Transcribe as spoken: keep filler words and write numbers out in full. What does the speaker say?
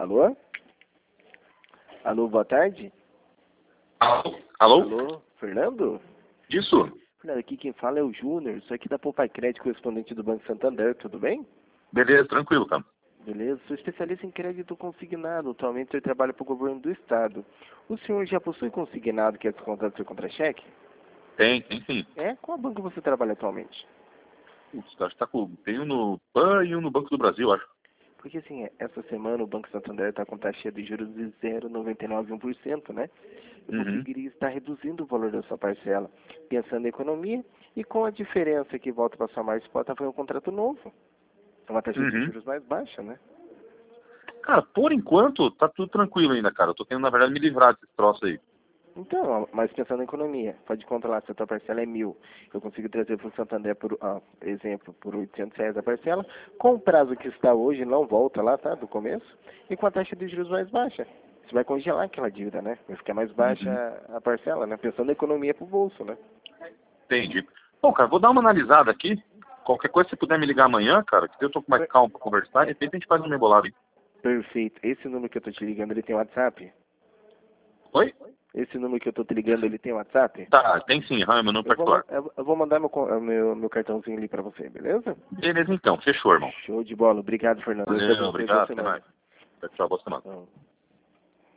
Alô? Alô, boa tarde? Alô? Alô? Alô, Fernando? Isso? Fernando, aqui quem fala é o Júnior, isso aqui da Poupa Crédito, correspondente do Banco Santander, tudo bem? Beleza, tranquilo, cara. Beleza, sou especialista em crédito consignado, atualmente eu trabalho para o governo do estado. O senhor já possui consignado que é descontado do seu contra-cheque? Tem, tem sim. É? Qual banco você trabalha atualmente? Putz, acho que tá com... Tem um no Pan e um no Banco do Brasil, acho. Porque assim, essa semana o Banco Santander está com taxa de juros de zero vírgula noventa e nove por cento, né? Eu Uhum. conseguiria estar reduzindo o valor da sua parcela, pensando em economia, e com a diferença que volta para sua margem, você pode estar fazendo um contrato novo. É uma taxa de Uhum. juros mais baixa, né? Cara, por enquanto, tá tudo tranquilo ainda, cara. Eu tô tentando, na verdade, me livrar desse troço aí. Então, mas pensando em economia, pode controlar se a tua parcela é mil. Eu consigo trazer para o Santander, por ah, exemplo, por oitocentos reais a parcela, com o prazo que está hoje, não volta lá, tá? Do começo, e com a taxa de juros mais baixa. Você vai congelar aquela dívida, né? Vai ficar mais baixa Uhum. a parcela, né? Pensando em economia pro bolso, né? Entendi. Bom, cara, vou dar uma analisada aqui. Qualquer coisa, se puder me ligar amanhã, cara, que eu tô com mais calma pra conversar, de repente a gente faz um meio bolado, hein? Perfeito. Esse número que eu tô te ligando, ele tem WhatsApp? Oi? Esse número que eu tô te ligando, ele tem WhatsApp? Tá, tem sim, ah, meu nome Eu vou, ma- particular. eu eu vou mandar meu, co- meu, meu cartãozinho ali pra você, beleza? Beleza então, fechou, irmão. Show de bola. Obrigado, Fernando. Deus te Valeu, abençoe. Boa obrigado, até semana. mais. Tchau, tchau, boa semana. Então.